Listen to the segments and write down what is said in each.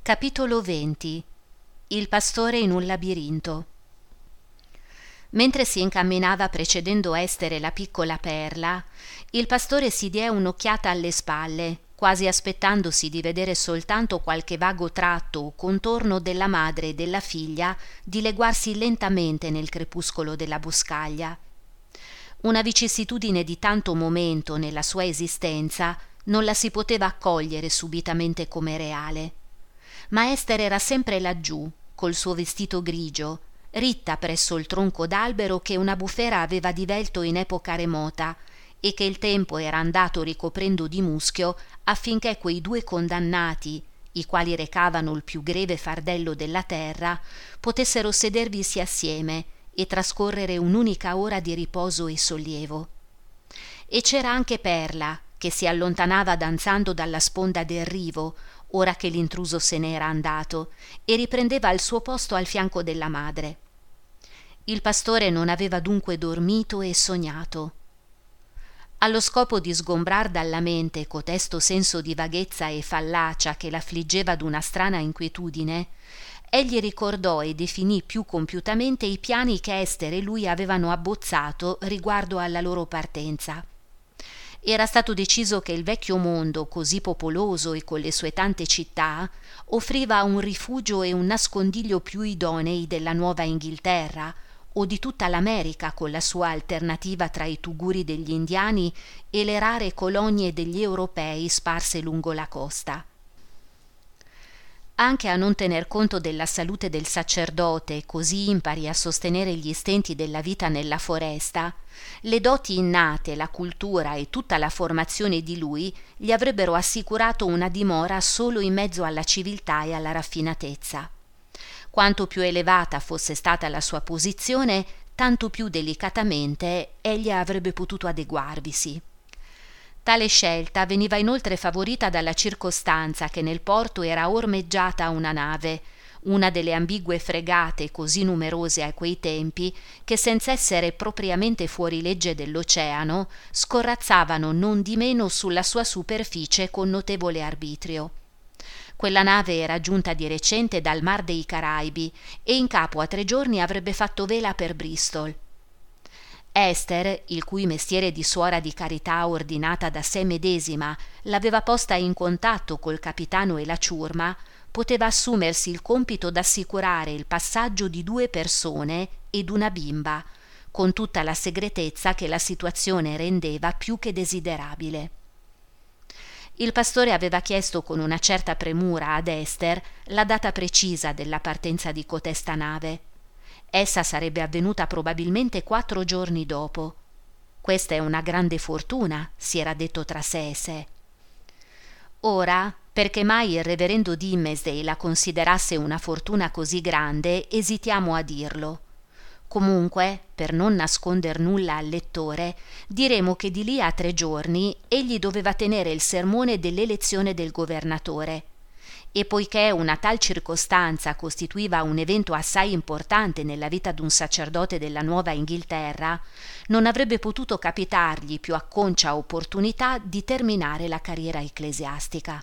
Capitolo 20. Il pastore in un labirinto. Mentre si incamminava precedendo Ester e la piccola Perla, il pastore si diè un'occhiata alle spalle, quasi aspettandosi di vedere soltanto qualche vago tratto o contorno della madre e della figlia dileguarsi lentamente nel crepuscolo della boscaglia. Una vicissitudine di tanto momento nella sua esistenza non la si poteva accogliere subitamente come reale. Ma Ester era sempre laggiù, col suo vestito grigio, ritta presso il tronco d'albero che una bufera aveva divelto in epoca remota e che il tempo era andato ricoprendo di muschio affinché quei due condannati, i quali recavano il più greve fardello della terra, potessero sedervisi assieme e trascorrere un'unica ora di riposo e sollievo. E c'era anche Perla, che si allontanava danzando dalla sponda del rivo, ora che l'intruso se n'era andato, e riprendeva il suo posto al fianco della madre. Il pastore non aveva dunque dormito e sognato. Allo scopo di sgombrar dalla mente cotesto senso di vaghezza e fallacia che l'affliggeva d'una strana inquietudine, egli ricordò e definì più compiutamente i piani che Ester e lui avevano abbozzato riguardo alla loro partenza. Era stato deciso che il vecchio mondo, così popoloso e con le sue tante città, offriva un rifugio e un nascondiglio più idonei della Nuova Inghilterra o di tutta l'America con la sua alternativa tra i tuguri degli indiani e le rare colonie degli europei sparse lungo la costa. Anche a non tener conto della salute del sacerdote, così impari a sostenere gli stenti della vita nella foresta, le doti innate, la cultura e tutta la formazione di lui gli avrebbero assicurato una dimora solo in mezzo alla civiltà e alla raffinatezza. Quanto più elevata fosse stata la sua posizione, tanto più delicatamente egli avrebbe potuto adeguarvisi. Tale scelta veniva inoltre favorita dalla circostanza che nel porto era ormeggiata una nave, una delle ambigue fregate così numerose a quei tempi che senza essere propriamente fuorilegge dell'oceano scorrazzavano non di meno sulla sua superficie con notevole arbitrio. Quella nave era giunta di recente dal Mar dei Caraibi e in capo a 3 giorni avrebbe fatto vela per Bristol. Ester, il cui mestiere di suora di carità ordinata da sé medesima l'aveva posta in contatto col capitano e la ciurma, poteva assumersi il compito d'assicurare il passaggio di 2 persone ed una bimba, con tutta la segretezza che la situazione rendeva più che desiderabile. Il pastore aveva chiesto con una certa premura ad Ester la data precisa della partenza di cotesta nave. Essa sarebbe avvenuta probabilmente 4 giorni dopo. Questa è una grande fortuna, si era detto tra sé e sé. Ora, perché mai il reverendo Dimmesdale la considerasse una fortuna così grande, esitiamo a dirlo. Comunque, per non nasconder nulla al lettore, diremo che di lì a 3 giorni egli doveva tenere il sermone dell'elezione del governatore. E poiché una tal circostanza costituiva un evento assai importante nella vita d'un sacerdote della Nuova Inghilterra, non avrebbe potuto capitargli più acconcia opportunità di terminare la carriera ecclesiastica.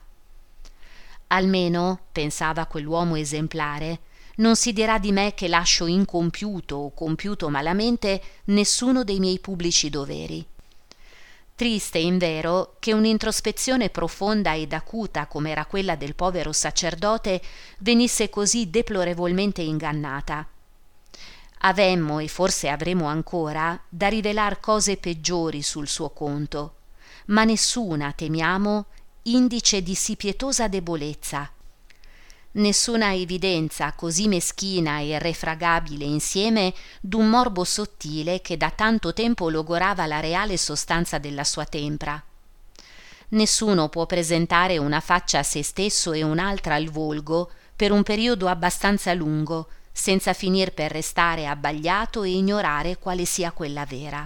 Almeno, pensava quell'uomo esemplare, non si dirà di me che lascio incompiuto o compiuto malamente nessuno dei miei pubblici doveri. Triste, invero, che un'introspezione profonda ed acuta come era quella del povero sacerdote venisse così deplorevolmente ingannata. Avemmo, e forse avremo ancora, da rivelar cose peggiori sul suo conto, ma nessuna, temiamo, indice di sì pietosa debolezza. Nessuna evidenza così meschina e irrefragabile insieme d'un morbo sottile che da tanto tempo logorava la reale sostanza della sua tempra. Nessuno può presentare una faccia a se stesso e un'altra al volgo per un periodo abbastanza lungo, senza finir per restare abbagliato e ignorare quale sia quella vera.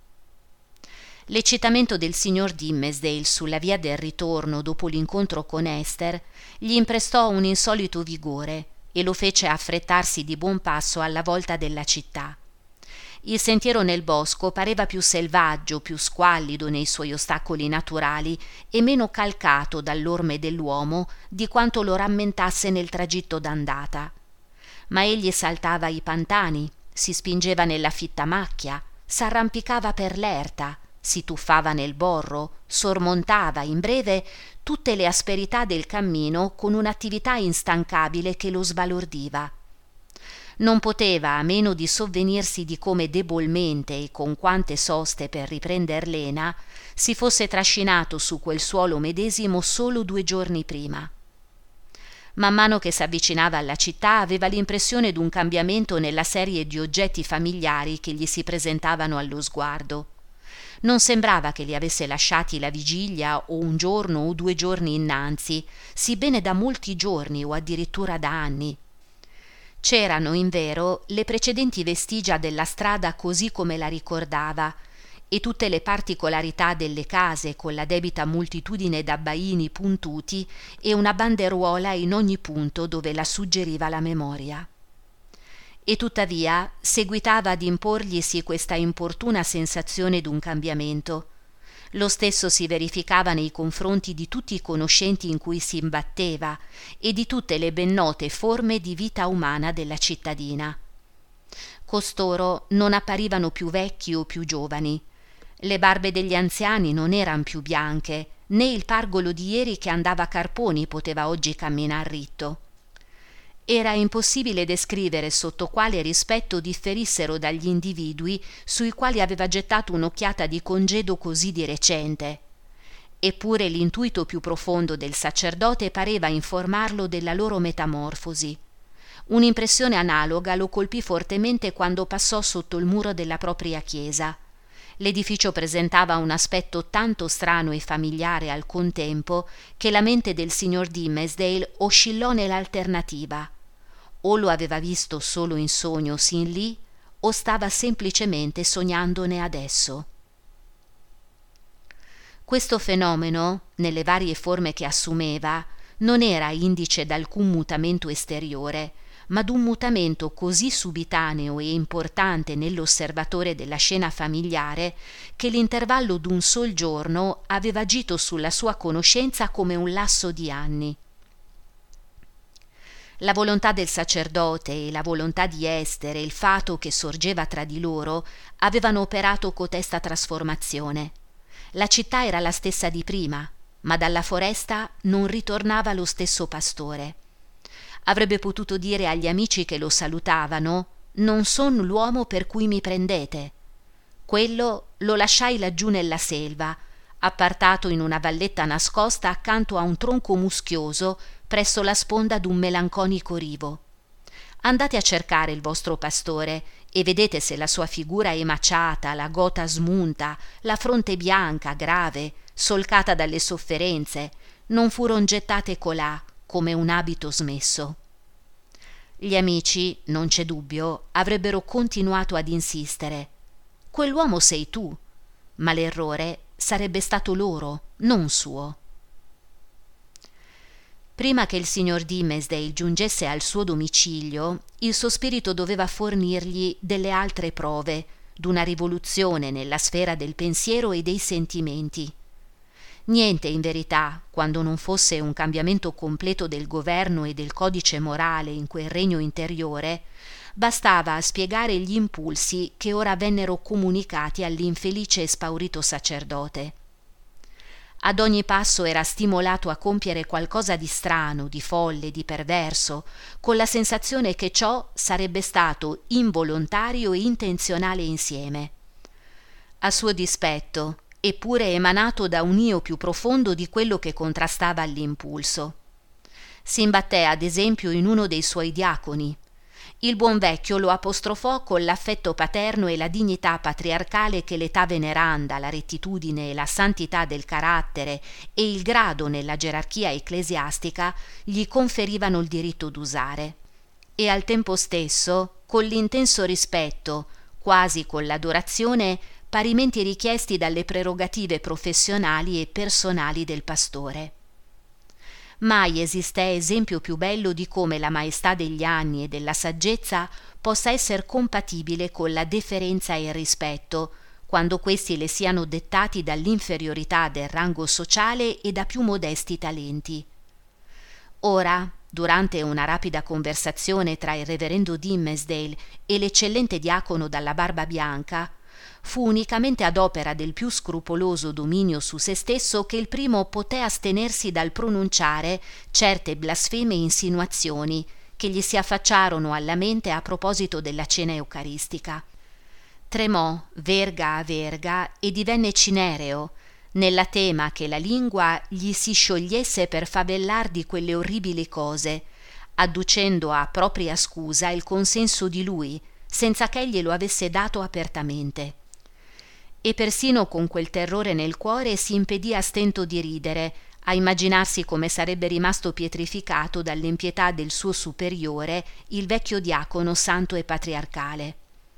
L'eccitamento del signor Dimmesdale sulla via del ritorno dopo l'incontro con Ester gli imprestò un insolito vigore e lo fece affrettarsi di buon passo alla volta della città. Il sentiero nel bosco pareva più selvaggio, più squallido nei suoi ostacoli naturali e meno calcato dall'orme dell'uomo di quanto lo rammentasse nel tragitto d'andata. Ma egli saltava i pantani, si spingeva nella fitta macchia, s'arrampicava per l'erta, si tuffava nel borro, sormontava, in breve, tutte le asperità del cammino con un'attività instancabile che lo sbalordiva. Non poteva a meno di sovvenirsi di come debolmente e con quante soste per riprender lena si fosse trascinato su quel suolo medesimo solo 2 giorni prima. Man mano che s'avvicinava alla città aveva l'impressione d'un cambiamento nella serie di oggetti familiari che gli si presentavano allo sguardo. Non sembrava che li avesse lasciati la vigilia o 1 giorno o 2 giorni innanzi, sibbene da molti giorni o addirittura da anni. C'erano, invero, le precedenti vestigia della strada così come la ricordava, e tutte le particolarità delle case con la debita moltitudine d'abbaini puntuti e una banderuola in ogni punto dove la suggeriva la memoria. E tuttavia seguitava ad imporglisi questa importuna sensazione d'un cambiamento. Lo stesso si verificava nei confronti di tutti i conoscenti in cui si imbatteva e di tutte le ben note forme di vita umana della cittadina. Costoro non apparivano più vecchi o più giovani. Le barbe degli anziani non eran più bianche, né il pargolo di ieri che andava a carponi poteva oggi camminar ritto. Era impossibile descrivere sotto quale rispetto differissero dagli individui sui quali aveva gettato un'occhiata di congedo così di recente. Eppure l'intuito più profondo del sacerdote pareva informarlo della loro metamorfosi. Un'impressione analoga lo colpì fortemente quando passò sotto il muro della propria chiesa. L'edificio presentava un aspetto tanto strano e familiare al contempo che la mente del signor Dimmesdale oscillò nell'alternativa. O lo aveva visto solo in sogno sin lì, o stava semplicemente sognandone adesso. Questo fenomeno, nelle varie forme che assumeva, non era indice d'alcun mutamento esteriore, ma d'un mutamento così subitaneo e importante nell'osservatore della scena familiare che l'intervallo d'un sol giorno aveva agito sulla sua conoscenza come un lasso di anni. La volontà del sacerdote e la volontà di Ester e il fato che sorgeva tra di loro avevano operato cotesta trasformazione. La città era la stessa di prima, ma dalla foresta non ritornava lo stesso pastore. Avrebbe potuto dire agli amici che lo salutavano: «Non son l'uomo per cui mi prendete». Quello lo lasciai laggiù nella selva, appartato in una valletta nascosta accanto a un tronco muschioso presso la sponda d'un melanconico rivo. Andate a cercare il vostro pastore e vedete se la sua figura emaciata, la gota smunta, la fronte bianca, grave, solcata dalle sofferenze, non furon gettate colà come un abito smesso. Gli amici, non c'è dubbio, avrebbero continuato ad insistere: «Quell'uomo sei tu», ma l'errore sarebbe stato loro, non suo. Prima che il signor Dimmesdale giungesse al suo domicilio, il suo spirito doveva fornirgli delle altre prove d'una rivoluzione nella sfera del pensiero e dei sentimenti. Niente, in verità, quando non fosse un cambiamento completo del governo e del codice morale in quel regno interiore, bastava a spiegare gli impulsi che ora vennero comunicati all'infelice e spaurito sacerdote. Ad ogni passo era stimolato a compiere qualcosa di strano, di folle, di perverso, con la sensazione che ciò sarebbe stato involontario e intenzionale insieme. A suo dispetto, eppure emanato da un io più profondo di quello che contrastava all'impulso. Si imbatté ad esempio in uno dei suoi diaconi. Il buon vecchio lo apostrofò con l'affetto paterno e la dignità patriarcale che l'età veneranda, la rettitudine e la santità del carattere e il grado nella gerarchia ecclesiastica gli conferivano il diritto d'usare, e al tempo stesso con l'intenso rispetto, quasi con l'adorazione, parimenti richiesti dalle prerogative professionali e personali del pastore. Mai esiste esempio più bello di come la maestà degli anni e della saggezza possa essere compatibile con la deferenza e il rispetto, quando questi le siano dettati dall'inferiorità del rango sociale e da più modesti talenti. Ora, durante una rapida conversazione tra il reverendo Dimmesdale e l'eccellente diacono dalla barba bianca, fu unicamente ad opera del più scrupoloso dominio su se stesso che il primo poté astenersi dal pronunciare certe blasfeme insinuazioni che gli si affacciarono alla mente a proposito della cena eucaristica. Tremò verga a verga e divenne cinereo, nella tema che la lingua gli si sciogliesse per favellar di quelle orribili cose, adducendo a propria scusa il consenso di lui, senza ch'egli lo avesse dato apertamente. E persino con quel terrore nel cuore si impedì a stento di ridere, a immaginarsi come sarebbe rimasto pietrificato dall'impietà del suo superiore, il vecchio diacono santo e patriarcale.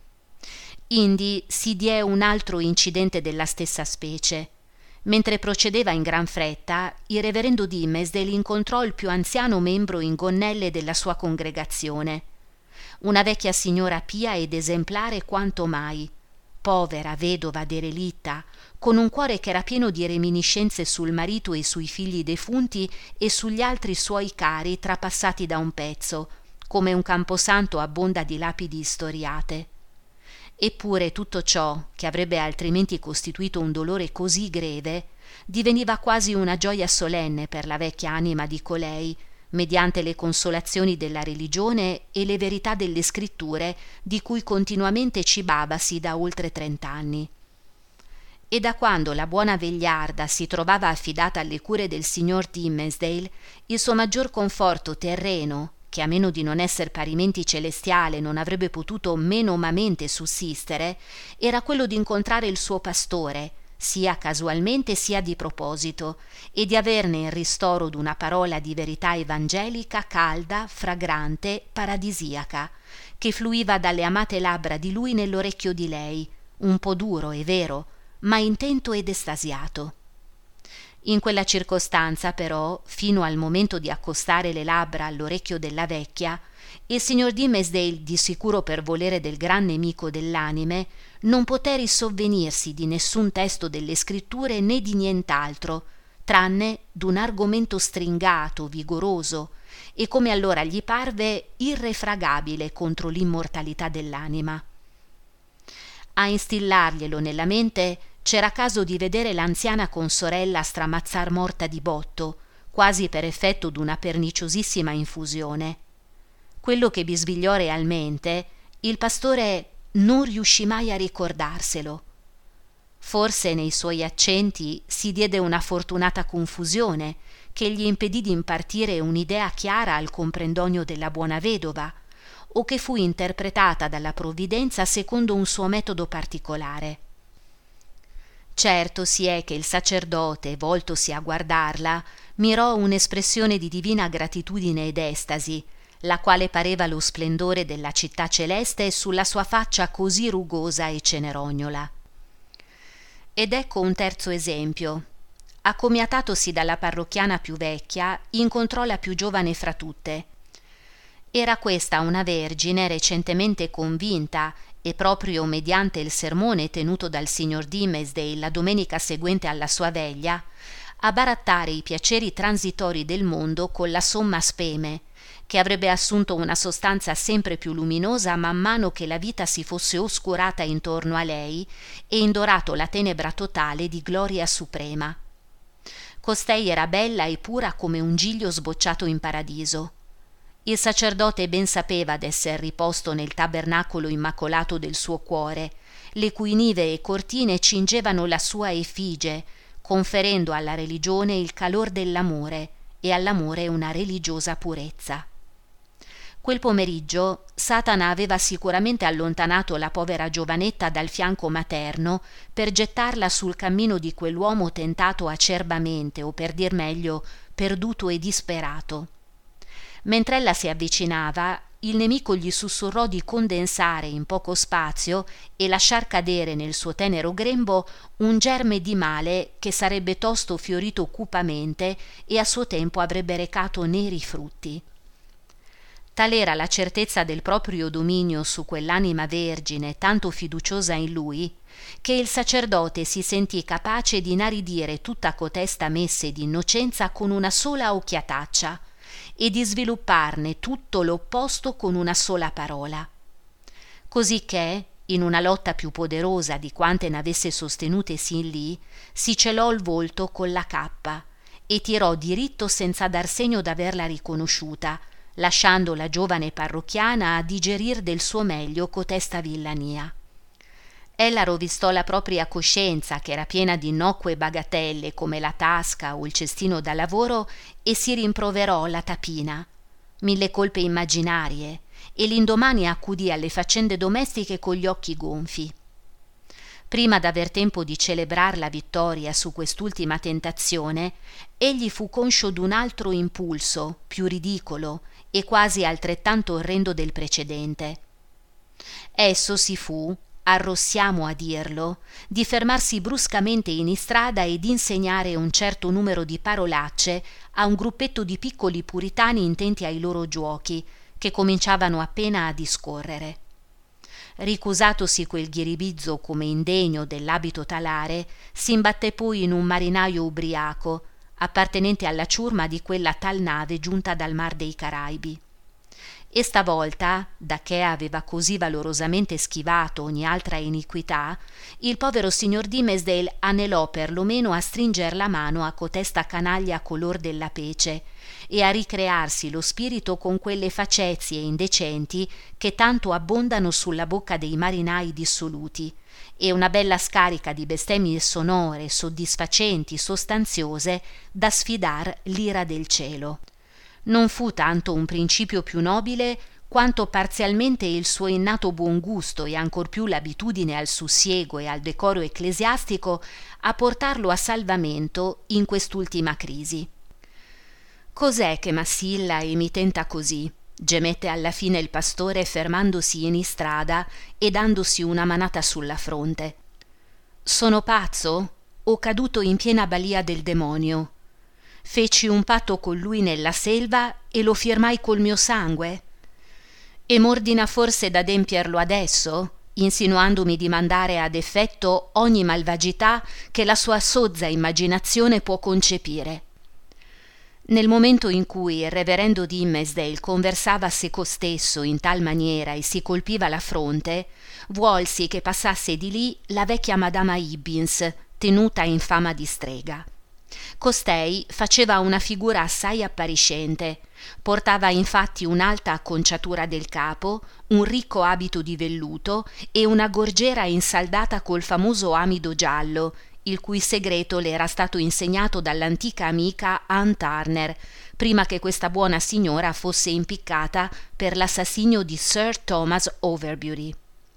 Indi si diè un altro incidente della stessa specie. Mentre procedeva in gran fretta, il reverendo Dimmesdale incontrò il più anziano membro in gonnelle della sua congregazione, una vecchia signora pia ed esemplare quanto mai, povera, vedova, derelitta, con un cuore che era pieno di reminiscenze sul marito e sui figli defunti e sugli altri suoi cari trapassati da un pezzo, come un camposanto abbonda di lapidi storiate. Eppure tutto ciò, che avrebbe altrimenti costituito un dolore così greve, diveniva quasi una gioia solenne per la vecchia anima di colei, mediante le consolazioni della religione e le verità delle scritture di cui continuamente cibavasi da oltre 30 anni. E da quando la buona vegliarda si trovava affidata alle cure del signor Dimmesdale, il suo maggior conforto terreno, che a meno di non esser parimenti celestiale non avrebbe potuto menomamente sussistere, era quello di incontrare il suo pastore, sia casualmente sia di proposito, e di averne in ristoro d'una parola di verità evangelica calda, fragrante, paradisiaca, che fluiva dalle amate labbra di lui nell'orecchio di lei, un po' duro, è vero, ma intento ed estasiato. In quella circostanza, però, fino al momento di accostare le labbra all'orecchio della vecchia, il signor Dimmesdale, di sicuro per volere del gran nemico dell'anime, non poté risovvenirsi di nessun testo delle scritture né di nient'altro, tranne d'un argomento stringato, vigoroso, e come allora gli parve irrefragabile contro l'immortalità dell'anima. A instillarglielo nella mente c'era caso di vedere l'anziana consorella stramazzar morta di botto, quasi per effetto d'una perniciosissima infusione. Quello che bisbigliò realmente, il pastore non riuscì mai a ricordarselo. Forse nei suoi accenti si diede una fortunata confusione che gli impedì di impartire un'idea chiara al comprendonio della buona vedova, o che fu interpretata dalla provvidenza secondo un suo metodo particolare. Certo si è che il sacerdote, voltosi a guardarla, mirò un'espressione di divina gratitudine ed estasi, la quale pareva lo splendore della città celeste sulla sua faccia così rugosa e cenerognola. Ed ecco un terzo esempio. Accomiatatosi dalla parrocchiana più vecchia, incontrò la più giovane fra tutte. Era questa una vergine recentemente convinta, e proprio mediante il sermone tenuto dal signor Dimmesdale la domenica seguente alla sua veglia, a barattare i piaceri transitori del mondo con la somma speme, che avrebbe assunto una sostanza sempre più luminosa man mano che la vita si fosse oscurata intorno a lei e indorato la tenebra totale di gloria suprema. Costei era bella e pura come un giglio sbocciato in paradiso. Il sacerdote ben sapeva d'esser riposto nel tabernacolo immacolato del suo cuore, le cui nive e cortine cingevano la sua effigie, conferendo alla religione il calor dell'amore e all'amore una religiosa purezza. Quel pomeriggio Satana aveva sicuramente allontanato la povera giovanetta dal fianco materno per gettarla sul cammino di quell'uomo tentato acerbamente, o per dir meglio, perduto e disperato. Mentre ella si avvicinava, il nemico gli sussurrò di condensare in poco spazio e lasciar cadere nel suo tenero grembo un germe di male che sarebbe tosto fiorito cupamente e a suo tempo avrebbe recato neri frutti. Tal era la certezza del proprio dominio su quell'anima vergine tanto fiduciosa in lui, che il sacerdote si sentì capace di inaridire tutta cotesta messe d'innocenza con una sola occhiataccia e di svilupparne tutto l'opposto con una sola parola. Cosicché, in una lotta più poderosa di quante n'avesse sostenute sin lì, si celò il volto con la cappa e tirò diritto senza dar segno d'averla riconosciuta, lasciando la giovane parrocchiana a digerir del suo meglio cotesta villania. Ella rovistò la propria coscienza, che era piena di innocue bagatelle come la tasca o il cestino da lavoro, e si rimproverò la tapina, 1000 colpe immaginarie, e l'indomani accudì alle faccende domestiche con gli occhi gonfi. Prima d'aver tempo di celebrar la vittoria su quest'ultima tentazione, egli fu conscio d'un altro impulso, più ridicolo e quasi altrettanto orrendo del precedente. Esso si fu, arrossiamo a dirlo, di fermarsi bruscamente in istrada ed insegnare un certo numero di parolacce a un gruppetto di piccoli puritani intenti ai loro giuochi, che cominciavano appena a discorrere. Ricusatosi quel ghiribizzo come indegno dell'abito talare, s'imbatté poi in un marinaio ubriaco, appartenente alla ciurma di quella tal nave giunta dal mar dei Caraibi. E stavolta, dacché aveva così valorosamente schivato ogni altra iniquità, il povero signor Dimmesdale anelò per lo meno a stringer la mano a cotesta canaglia color della pece e a ricrearsi lo spirito con quelle facezie indecenti che tanto abbondano sulla bocca dei marinai dissoluti, e una bella scarica di bestemmie sonore, soddisfacenti, sostanziose, da sfidar l'ira del cielo. Non fu tanto un principio più nobile quanto parzialmente il suo innato buon gusto e ancor più l'abitudine al sussiego e al decoro ecclesiastico a portarlo a salvamento in quest'ultima crisi. «Cos'è che m'assilla e mi tenta così?» gemette alla fine il pastore fermandosi in istrada e dandosi una manata sulla fronte. «Sono pazzo o caduto in piena balia del demonio? Feci un patto con lui nella selva e lo firmai col mio sangue? E m'ordina forse d'adempierlo adesso, insinuandomi di mandare ad effetto ogni malvagità che la sua sozza immaginazione può concepire?» Nel momento in cui il reverendo Dimmesdale conversava seco stesso in tal maniera e si colpiva la fronte, vuolsi che passasse di lì la vecchia madama Hibbins, tenuta in fama di strega. Costei faceva una figura assai appariscente, portava infatti un'alta acconciatura del capo, un ricco abito di velluto e una gorgiera insaldata col famoso amido giallo, il cui segreto le era stato insegnato dall'antica amica Ann Turner, prima che questa buona signora fosse impiccata per l'assassinio di Sir Thomas Overbury.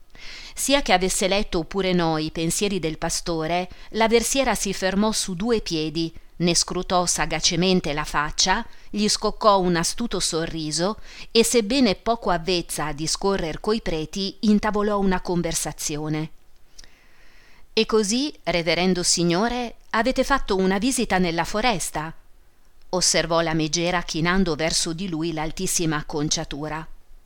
Sia che avesse letto oppure no i pensieri del pastore, la versiera si fermò su 2 piedi, ne scrutò sagacemente la faccia, gli scoccò un astuto sorriso e, sebbene poco avvezza a discorrer coi preti, intavolò una conversazione. «E così, reverendo signore, avete fatto una visita nella foresta?» osservò la megera chinando verso di lui l'altissima acconciatura.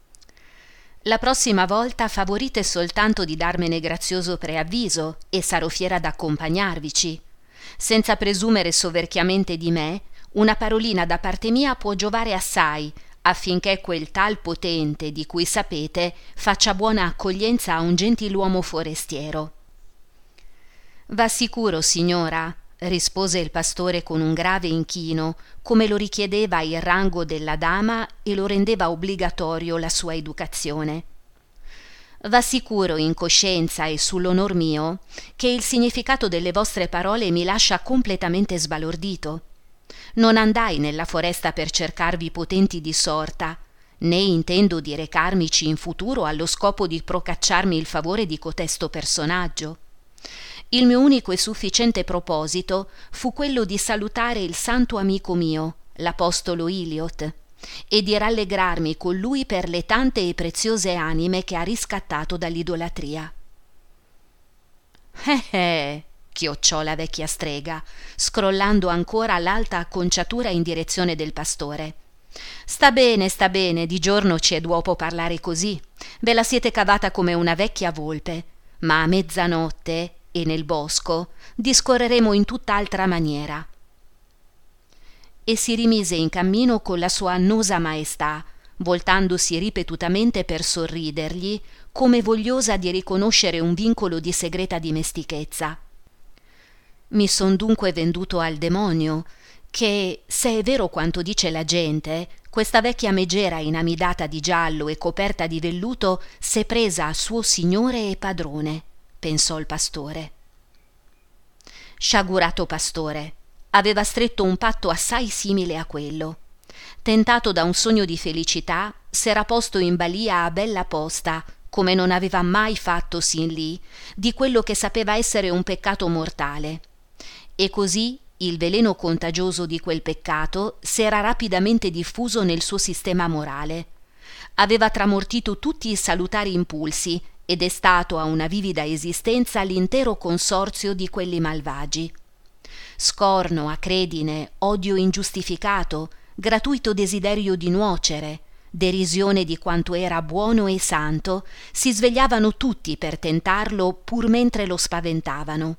«La prossima volta favorite soltanto di darmene grazioso preavviso e sarò fiera d'accompagnarvici. Senza presumere soverchiamente di me, una parolina da parte mia può giovare assai, affinché quel tal potente di cui sapete faccia buona accoglienza a un gentiluomo forestiero». «Va sicuro, signora», rispose il pastore con un grave inchino, come lo richiedeva il rango della dama e lo rendeva obbligatorio la sua educazione. «Va sicuro in coscienza e sull'onor mio che il significato delle vostre parole mi lascia completamente sbalordito. Non andai nella foresta per cercarvi potenti di sorta, né intendo di recarmici in futuro allo scopo di procacciarmi il favore di cotesto personaggio. Il mio unico e sufficiente proposito fu quello di salutare il santo amico mio, l'apostolo Eliot, e di rallegrarmi con lui per le tante e preziose anime che ha riscattato dall'idolatria. Chiocciò la vecchia strega, scrollando ancora l'alta acconciatura in direzione del pastore. Sta bene, di giorno ci è d'uopo parlare così. Ve la siete cavata come una vecchia volpe, ma a mezzanotte e nel bosco discorreremo in tutt'altra maniera. E si rimise in cammino con la sua annosa maestà, voltandosi ripetutamente per sorridergli, come vogliosa di riconoscere un vincolo di segreta dimestichezza. Mi son dunque venduto al demonio, che, se è vero quanto dice la gente, questa vecchia megera inamidata di giallo e coperta di velluto s'è presa a suo signore e padrone, pensò il pastore. Sciagurato pastore, aveva stretto un patto assai simile a quello. Tentato da un sogno di felicità, s'era posto in balia a bella posta, come non aveva mai fatto sin lì, di quello che sapeva essere un peccato mortale. E così il veleno contagioso di quel peccato s'era rapidamente diffuso nel suo sistema morale. Aveva tramortito tutti i salutari impulsi ed è stato a una vivida esistenza l'intero consorzio di quelli malvagi. Scorno, acredine, odio ingiustificato, gratuito desiderio di nuocere, derisione di quanto era buono e santo, si svegliavano tutti per tentarlo pur mentre lo spaventavano.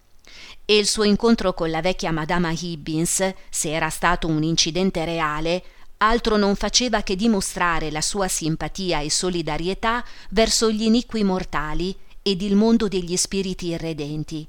E il suo incontro con la vecchia Madama Hibbins, se era stato un incidente reale, altro non faceva che dimostrare la sua simpatia e solidarietà verso gli iniqui mortali ed il mondo degli spiriti irredenti.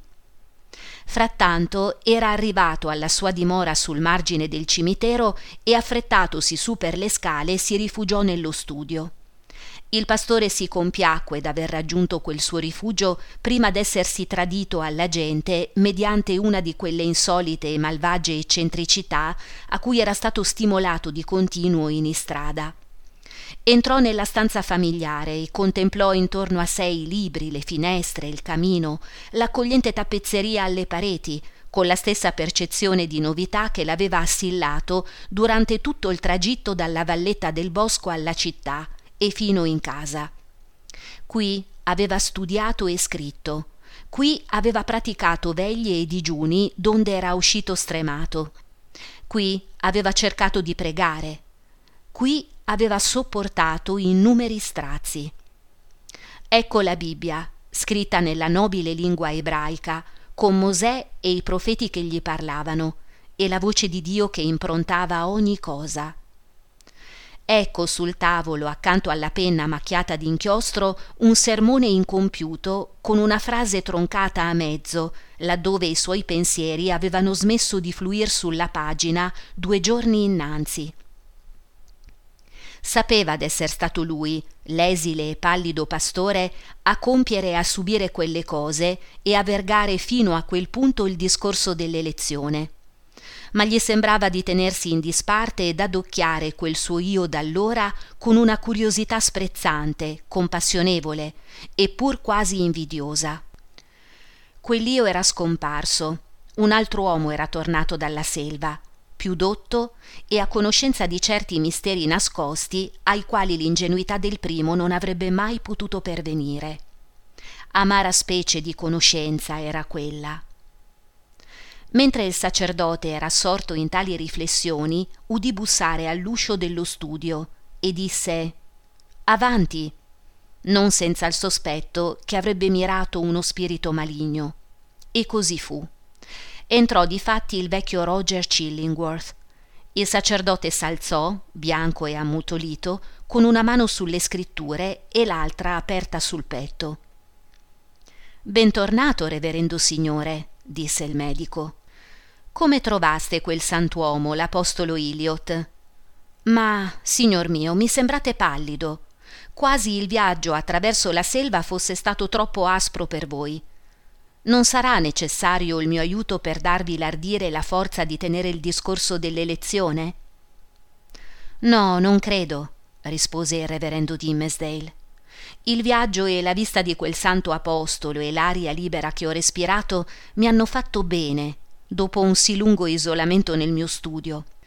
Frattanto era arrivato alla sua dimora sul margine del cimitero e affrettatosi su per le scale si rifugiò nello studio. Il pastore si compiacque d'aver raggiunto quel suo rifugio prima d'essersi tradito alla gente mediante una di quelle insolite e malvagie eccentricità a cui era stato stimolato di continuo in istrada. Entrò nella stanza familiare e contemplò intorno a sé i libri, le finestre, il camino, l'accogliente tappezzeria alle pareti, con la stessa percezione di novità che l'aveva assillato durante tutto il tragitto dalla valletta del bosco alla città e fino in casa. Qui aveva studiato e scritto, qui aveva praticato veglie e digiuni donde era uscito stremato, qui aveva cercato di pregare, qui aveva sopportato innumeri strazi. Ecco la Bibbia, scritta nella nobile lingua ebraica, con Mosè e i profeti che gli parlavano, e la voce di Dio che improntava ogni cosa. Ecco sul tavolo, accanto alla penna macchiata d'inchiostro, un sermone incompiuto con una frase troncata a mezzo, laddove i suoi pensieri avevano smesso di fluir sulla pagina 2 giorni innanzi. Sapeva d'esser stato lui, l'esile e pallido pastore, a compiere e a subire quelle cose e a vergare fino a quel punto il discorso dell'elezione. Ma gli sembrava di tenersi in disparte ed adocchiare quel suo io d'allora con una curiosità sprezzante, compassionevole, eppur quasi invidiosa. Quell'io era scomparso, un altro uomo era tornato dalla selva, più dotto e a conoscenza di certi misteri nascosti ai quali l'ingenuità del primo non avrebbe mai potuto pervenire. Amara specie di conoscenza era quella. Mentre il sacerdote era assorto in tali riflessioni, udì bussare all'uscio dello studio e disse: «Avanti!», non senza il sospetto che avrebbe mirato uno spirito maligno. E così fu. Entrò difatti il vecchio Roger Chillingworth. Il sacerdote s'alzò, bianco e ammutolito, con una mano sulle scritture e l'altra aperta sul petto. «Bentornato, reverendo signore», disse il medico. «Come trovaste quel sant'uomo, l'apostolo Eliot?» «Ma, signor mio, mi sembrate pallido. Quasi il viaggio attraverso la selva fosse stato troppo aspro per voi. Non sarà necessario il mio aiuto per darvi l'ardire e la forza di tenere il discorso dell'elezione?» «No, non credo», rispose il reverendo Dimmesdale. «Il viaggio e la vista di quel santo apostolo e l'aria libera che ho respirato mi hanno fatto bene dopo un sì lungo isolamento nel mio studio.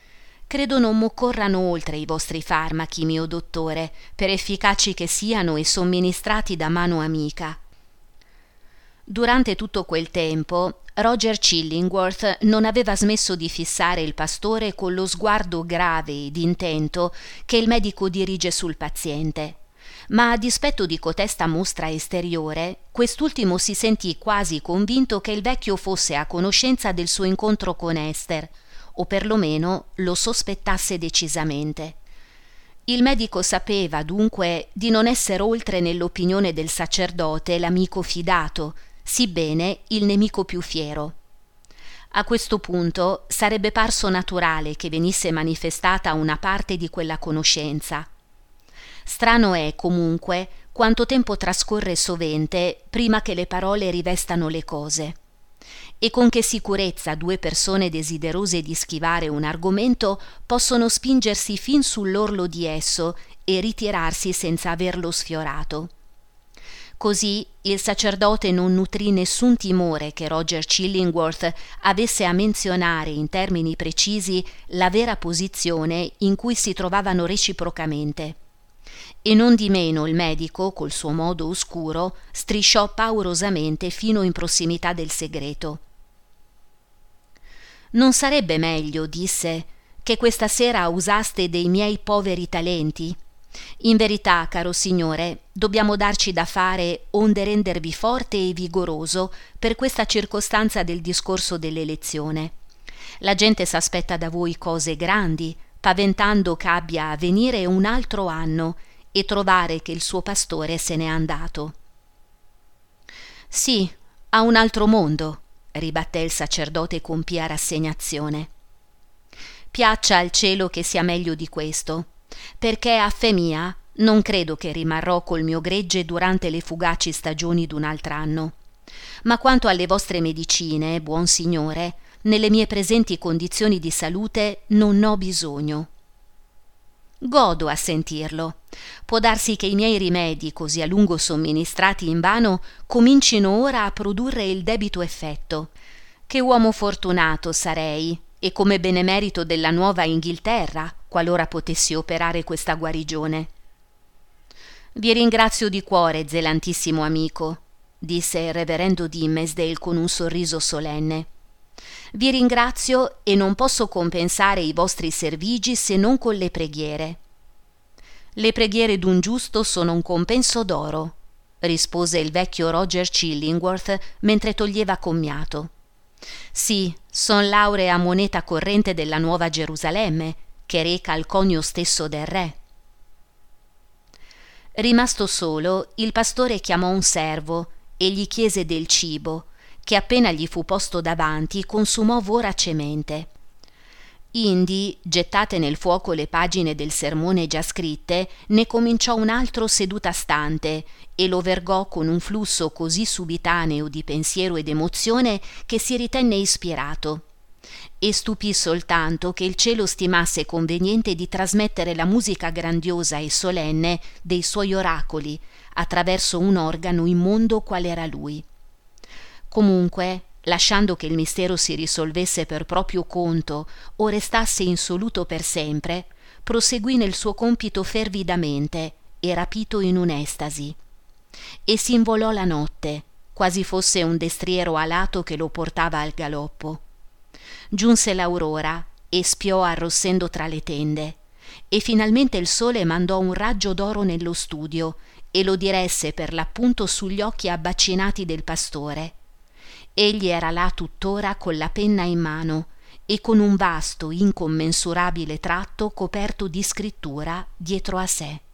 Credo non m'occorrano oltre i vostri farmachi, mio dottore, per efficaci che siano e somministrati da mano amica. Durante tutto quel tempo Roger Chillingworth non aveva smesso di fissare il pastore con lo sguardo grave ed intento che il medico dirige sul paziente. Ma a dispetto di cotesta mostra esteriore, quest'ultimo si sentì quasi convinto che il vecchio fosse a conoscenza del suo incontro con Esther, o perlomeno lo sospettasse decisamente. Il medico sapeva dunque di non essere oltre nell'opinione del sacerdote l'amico fidato, sibbene il nemico più fiero. A questo punto sarebbe parso naturale che venisse manifestata una parte di quella conoscenza. Strano è, comunque, quanto tempo trascorre sovente prima che le parole rivestano le cose. E con che sicurezza due persone desiderose di schivare un argomento possono spingersi fin sull'orlo di esso e ritirarsi senza averlo sfiorato. Così il sacerdote non nutrì nessun timore che Roger Chillingworth avesse a menzionare in termini precisi la vera posizione in cui si trovavano reciprocamente. E non di meno il medico, col suo modo oscuro, strisciò paurosamente fino in prossimità del segreto. «Non sarebbe meglio, disse, che questa sera usaste dei miei poveri talenti? In verità, caro signore, dobbiamo darci da fare onde rendervi forte e vigoroso per questa circostanza del discorso dell'elezione. La gente s'aspetta da voi cose grandi, paventando ch'abbia a venire un altro anno e trovare che il suo pastore se n'è andato». «Sì, a un altro mondo», ribatté il sacerdote con pia rassegnazione. «Piaccia al cielo che sia meglio di questo, perché a fe mia non credo che rimarrò col mio gregge durante le fugaci stagioni d'un altr'anno. Ma quanto alle vostre medicine, buon signore, nelle mie presenti condizioni di salute non n'ho bisogno». «Godo a sentirlo. Può darsi che i miei rimedi, così a lungo somministrati invano, comincino ora a produrre il debito effetto. Che uomo fortunato sarei, e come benemerito della nuova Inghilterra, qualora potessi operare questa guarigione». «Vi ringrazio di cuore, zelantissimo amico», disse il reverendo Dimmesdale con un sorriso solenne. «Vi ringrazio e non posso compensare i vostri servigi se non con le preghiere». «Le preghiere d'un giusto sono un compenso d'oro», rispose il vecchio Roger Chillingworth mentre toglieva commiato. «Sì, son lauree a moneta corrente della Nuova Gerusalemme, che reca il conio stesso del re». Rimasto solo, il pastore chiamò un servo e gli chiese del cibo, che appena gli fu posto davanti consumò voracemente. Indi, gettate nel fuoco le pagine del sermone già scritte, ne cominciò un altro seduta stante e lo vergò con un flusso così subitaneo di pensiero ed emozione che si ritenne ispirato. E stupì soltanto che il cielo stimasse conveniente di trasmettere la musica grandiosa e solenne dei suoi oracoli attraverso un organo immondo qual era lui. Comunque, lasciando che il mistero si risolvesse per proprio conto o restasse insoluto per sempre, proseguì nel suo compito fervidamente e rapito in un'estasi. E si involò la notte, quasi fosse un destriero alato che lo portava al galoppo. Giunse l'aurora e spiò arrossendo tra le tende, e finalmente il sole mandò un raggio d'oro nello studio e lo diresse per l'appunto sugli occhi abbacinati del pastore. Egli era là tuttora con la penna in mano e con un vasto, incommensurabile tratto coperto di scrittura dietro a sé.